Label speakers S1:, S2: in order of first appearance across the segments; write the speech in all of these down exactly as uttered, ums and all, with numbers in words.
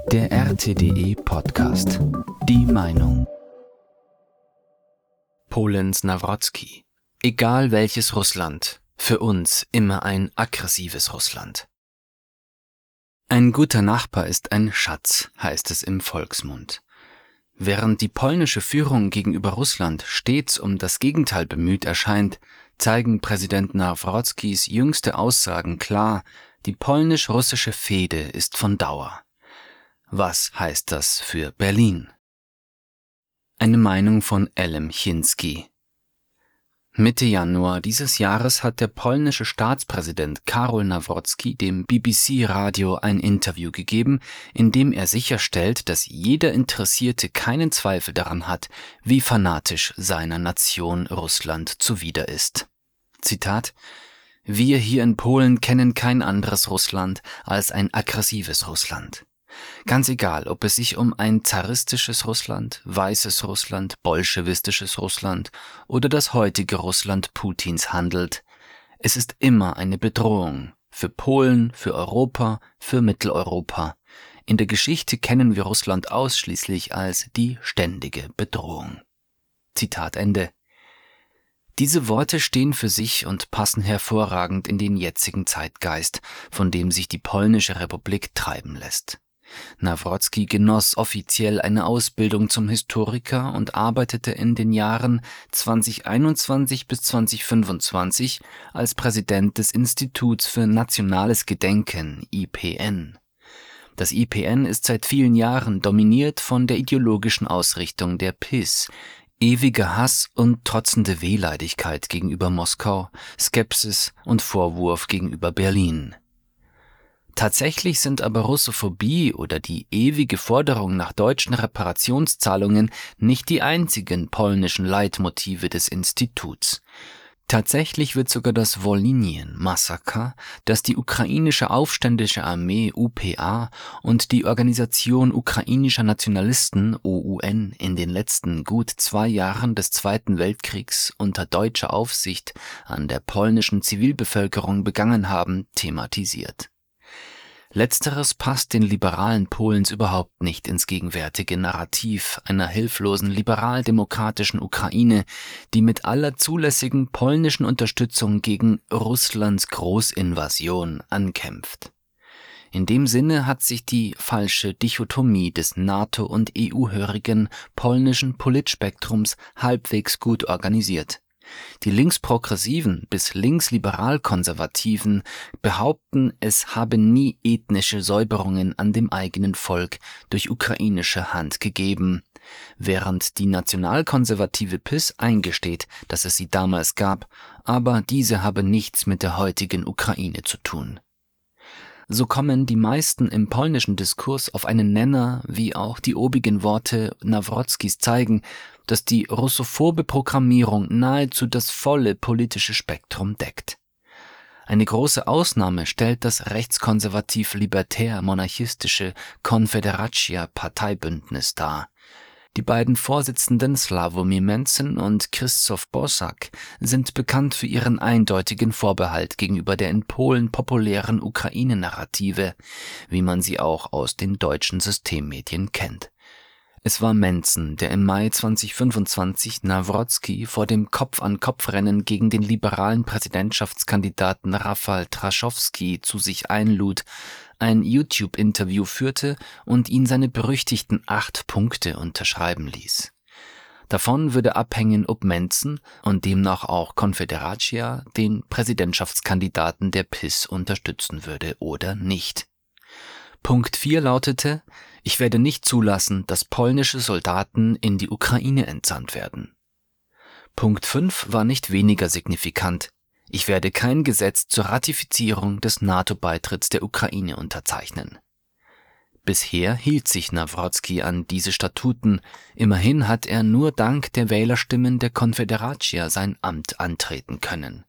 S1: Der R T D E-Podcast. Die Meinung. Polens Nawrocki. Egal welches Russland, für uns immer ein aggressives Russland. Ein guter Nachbar ist ein Schatz, heißt es im Volksmund. Während die polnische Führung gegenüber Russland stets um das Gegenteil bemüht erscheint, zeigen Präsident Nawrockis jüngste Aussagen klar, die polnisch-russische Fehde ist von Dauer. Was heißt das für Berlin? Eine Meinung von Elem Chiński. Mitte Januar dieses Jahres hat der polnische Staatspräsident Karol Nawrocki dem B B C-Radio ein Interview gegeben, in dem er sicherstellt, dass jeder Interessierte keinen Zweifel daran hat, wie fanatisch seiner Nation Russland zuwider ist. Zitat: Wir hier in Polen kennen kein anderes Russland als ein aggressives Russland. Ganz egal, ob es sich um ein zaristisches Russland, weißes Russland, bolschewistisches Russland oder das heutige Russland Putins handelt, es ist immer eine Bedrohung für Polen, für Europa, für Mitteleuropa. In der Geschichte kennen wir Russland ausschließlich als die ständige Bedrohung. Zitat Ende. Diese Worte stehen für sich und passen hervorragend in den jetzigen Zeitgeist, von dem sich die polnische Republik treiben lässt. Nawrocki genoss offiziell eine Ausbildung zum Historiker und arbeitete in den Jahren zweitausendeinundzwanzig bis zweitausendfünfundzwanzig als Präsident des Instituts für Nationales Gedenken, I P N. Das I P N ist seit vielen Jahren dominiert von der ideologischen Ausrichtung der P I S, ewiger Hass und trotzende Wehleidigkeit gegenüber Moskau, Skepsis und Vorwurf gegenüber Berlin. Tatsächlich sind aber Russophobie oder die ewige Forderung nach deutschen Reparationszahlungen nicht die einzigen polnischen Leitmotive des Instituts. Tatsächlich wird sogar das Wolinien-Massaker, das die ukrainische Aufständische Armee U P A und die Organisation ukrainischer Nationalisten O U N in den letzten gut zwei Jahren des Zweiten Weltkriegs unter deutscher Aufsicht an der polnischen Zivilbevölkerung begangen haben, thematisiert. Letzteres passt den liberalen Polens überhaupt nicht ins gegenwärtige Narrativ einer hilflosen liberal-demokratischen Ukraine, die mit aller zulässigen polnischen Unterstützung gegen Russlands Großinvasion ankämpft. In dem Sinne hat sich die falsche Dichotomie des NATO- und E U-hörigen polnischen Politspektrums halbwegs gut organisiert. Die linksprogressiven bis linksliberal-konservativen behaupten, es habe nie ethnische Säuberungen an dem eigenen Volk durch ukrainische Hand gegeben, während die nationalkonservative P I S eingesteht, dass es sie damals gab, aber diese habe nichts mit der heutigen Ukraine zu tun. So kommen die meisten im polnischen Diskurs auf einen Nenner, wie auch die obigen Worte Nawrockis zeigen, dass die russophobe Programmierung nahezu das volle politische Spektrum deckt. Eine große Ausnahme stellt das rechtskonservativ-libertär-monarchistische Konfederacja-Parteibündnis dar. Die beiden Vorsitzenden Sławomir Mencen und Krzysztof Bosak sind bekannt für ihren eindeutigen Vorbehalt gegenüber der in Polen populären Ukraine-Narrative, wie man sie auch aus den deutschen Systemmedien kennt. Es war Mencen, der im Mai zweitausendfünfundzwanzig Nawrocki vor dem Kopf-an-Kopf-Rennen gegen den liberalen Präsidentschaftskandidaten Rafał Trzaskowski zu sich einlud, ein YouTube-Interview führte und ihn seine berüchtigten acht Punkte unterschreiben ließ. Davon würde abhängen, ob Mencen und demnach auch Konfederacja den Präsidentschaftskandidaten der P I S unterstützen würde oder nicht. Punkt vier lautete: Ich werde nicht zulassen, dass polnische Soldaten in die Ukraine entsandt werden. Punkt fünf war nicht weniger signifikant: Ich werde kein Gesetz zur Ratifizierung des NATO-Beitritts der Ukraine unterzeichnen. Bisher hielt sich Nawrocki an diese Statuten, immerhin hat er nur dank der Wählerstimmen der Konfederacja sein Amt antreten können.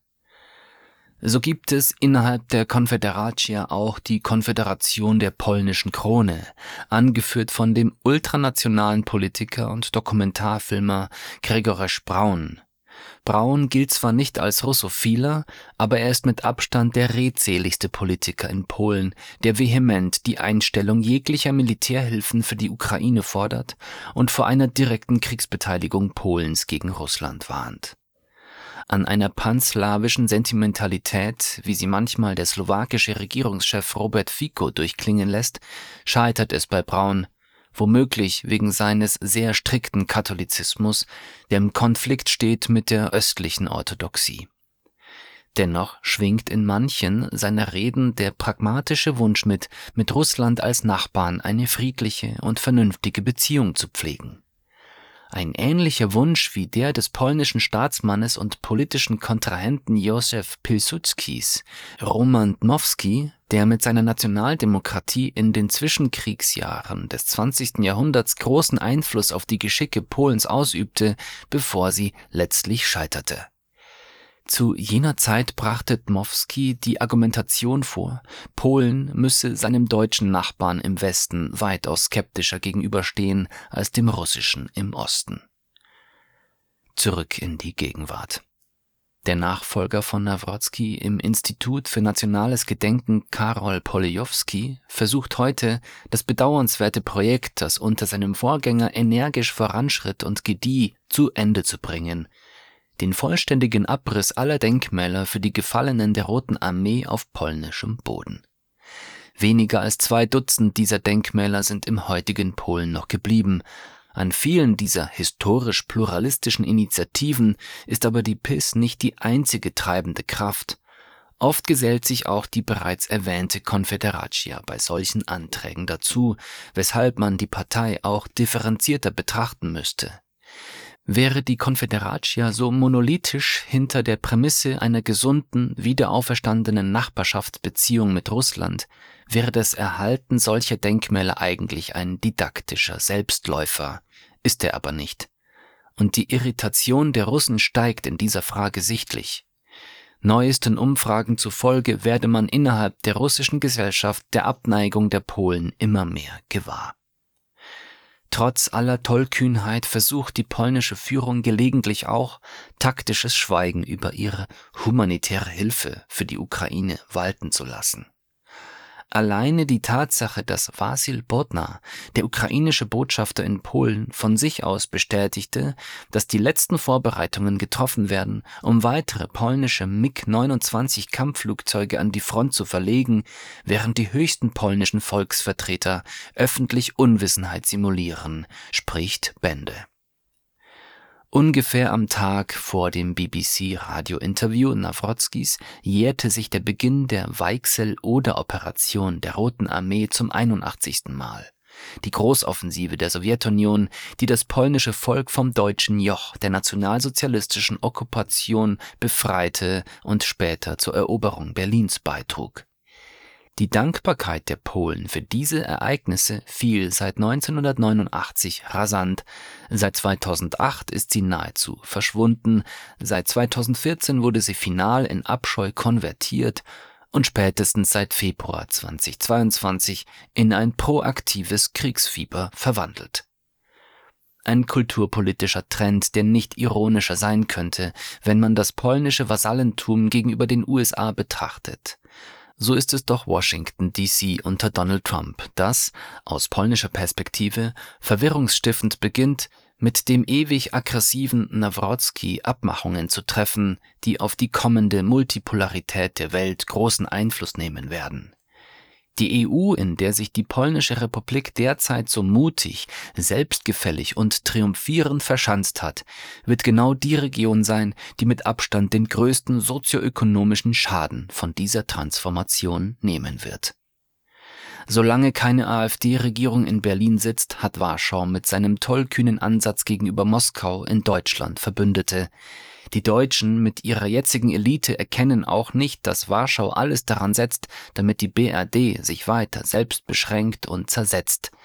S1: So gibt es innerhalb der Konfederacja auch die Konföderation der polnischen Krone, angeführt von dem ultranationalen Politiker und Dokumentarfilmer Grzegorz Braun. Braun gilt zwar nicht als Russophiler, aber er ist mit Abstand der redseligste Politiker in Polen, der vehement die Einstellung jeglicher Militärhilfen für die Ukraine fordert und vor einer direkten Kriegsbeteiligung Polens gegen Russland warnt. An einer panslawischen Sentimentalität, wie sie manchmal der slowakische Regierungschef Robert Fico durchklingen lässt, scheitert es bei Braun, womöglich wegen seines sehr strikten Katholizismus, der im Konflikt steht mit der östlichen Orthodoxie. Dennoch schwingt in manchen seiner Reden der pragmatische Wunsch mit, mit Russland als Nachbarn eine friedliche und vernünftige Beziehung zu pflegen. Ein ähnlicher Wunsch wie der des polnischen Staatsmannes und politischen Kontrahenten Józef Pilsudskis, Roman Dmowski, der mit seiner Nationaldemokratie in den Zwischenkriegsjahren des zwanzigsten Jahrhunderts großen Einfluss auf die Geschicke Polens ausübte, bevor sie letztlich scheiterte. Zu jener Zeit brachte Dmowski die Argumentation vor, Polen müsse seinem deutschen Nachbarn im Westen weitaus skeptischer gegenüberstehen als dem russischen im Osten. Zurück in die Gegenwart. Der Nachfolger von Nawrocki im Institut für nationales Gedenken, Karol Polejowski, versucht heute, das bedauernswerte Projekt, das unter seinem Vorgänger energisch voranschritt und gedieh, zu Ende zu bringen, den vollständigen Abriss aller Denkmäler für die Gefallenen der Roten Armee auf polnischem Boden. Weniger als zwei Dutzend dieser Denkmäler sind im heutigen Polen noch geblieben. An vielen dieser historisch-pluralistischen Initiativen ist aber die P I S nicht die einzige treibende Kraft. Oft gesellt sich auch die bereits erwähnte Konfederacja bei solchen Anträgen dazu, weshalb man die Partei auch differenzierter betrachten müsste. Wäre die Konfederacja so monolithisch hinter der Prämisse einer gesunden, wiederauferstandenen Nachbarschaftsbeziehung mit Russland, wäre das Erhalten solcher Denkmäler eigentlich ein didaktischer Selbstläufer, ist er aber nicht. Und die Irritation der Russen steigt in dieser Frage sichtlich. Neuesten Umfragen zufolge werde man innerhalb der russischen Gesellschaft der Abneigung der Polen immer mehr gewahr. Trotz aller Tollkühnheit versucht die polnische Führung gelegentlich auch, taktisches Schweigen über ihre humanitäre Hilfe für die Ukraine walten zu lassen. Alleine die Tatsache, dass Wasyl Bodnar, der ukrainische Botschafter in Polen, von sich aus bestätigte, dass die letzten Vorbereitungen getroffen werden, um weitere polnische MiG neunundzwanzig Kampfflugzeuge an die Front zu verlegen, während die höchsten polnischen Volksvertreter öffentlich Unwissenheit simulieren, spricht Bände. Ungefähr am Tag vor dem B B C-Radio-Interview Nawrockis jährte sich der Beginn der Weichsel-Oder-Operation der Roten Armee zum einundachtzigsten Mal. Die Großoffensive der Sowjetunion, die das polnische Volk vom deutschen Joch der nationalsozialistischen Okkupation befreite und später zur Eroberung Berlins beitrug. Die Dankbarkeit der Polen für diese Ereignisse fiel seit neunzehnhundertneunundachtzig rasant, seit zweitausendacht ist sie nahezu verschwunden, seit zweitausendvierzehn wurde sie final in Abscheu konvertiert und spätestens seit Februar zweitausendzweiundzwanzig in ein proaktives Kriegsfieber verwandelt. Ein kulturpolitischer Trend, der nicht ironischer sein könnte, wenn man das polnische Vasallentum gegenüber den U S A betrachtet. So ist es doch Washington D C unter Donald Trump, das, aus polnischer Perspektive, verwirrungsstiftend beginnt, mit dem ewig aggressiven Nawrocki Abmachungen zu treffen, die auf die kommende Multipolarität der Welt großen Einfluss nehmen werden. Die E U, in der sich die Polnische Republik derzeit so mutig, selbstgefällig und triumphierend verschanzt hat, wird genau die Region sein, die mit Abstand den größten sozioökonomischen Schaden von dieser Transformation nehmen wird. Solange keine AfD-Regierung in Berlin sitzt, hat Warschau mit seinem tollkühnen Ansatz gegenüber Moskau in Deutschland Verbündete. Die Deutschen mit ihrer jetzigen Elite erkennen auch nicht, dass Warschau alles daran setzt, damit die B R D sich weiter selbst beschränkt und zersetzt.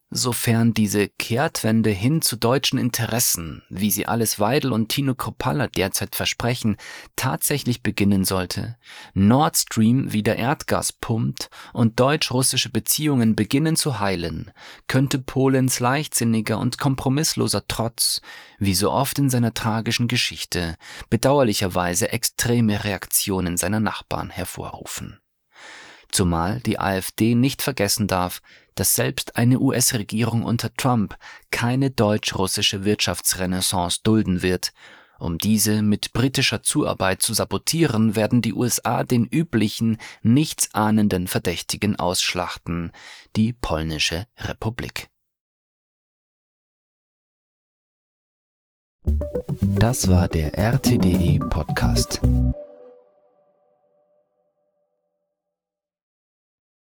S1: Sofern diese Kehrtwende hin zu deutschen Interessen, wie sie Alice Weidel und Tino Kruppalla derzeit versprechen, tatsächlich beginnen sollte, Nord Stream wieder Erdgas pumpt und deutsch-russische Beziehungen beginnen zu heilen, könnte Polens leichtsinniger und kompromissloser Trotz, wie so oft in seiner tragischen Geschichte, bedauerlicherweise extreme Reaktionen seiner Nachbarn hervorrufen. Zumal die AfD nicht vergessen darf, dass selbst eine U S-Regierung unter Trump keine deutsch-russische Wirtschaftsrenaissance dulden wird. Um diese mit britischer Zuarbeit zu sabotieren, werden die U S A den üblichen, nichtsahnenden Verdächtigen ausschlachten, die Polnische Republik. Das war der R T D E Podcast.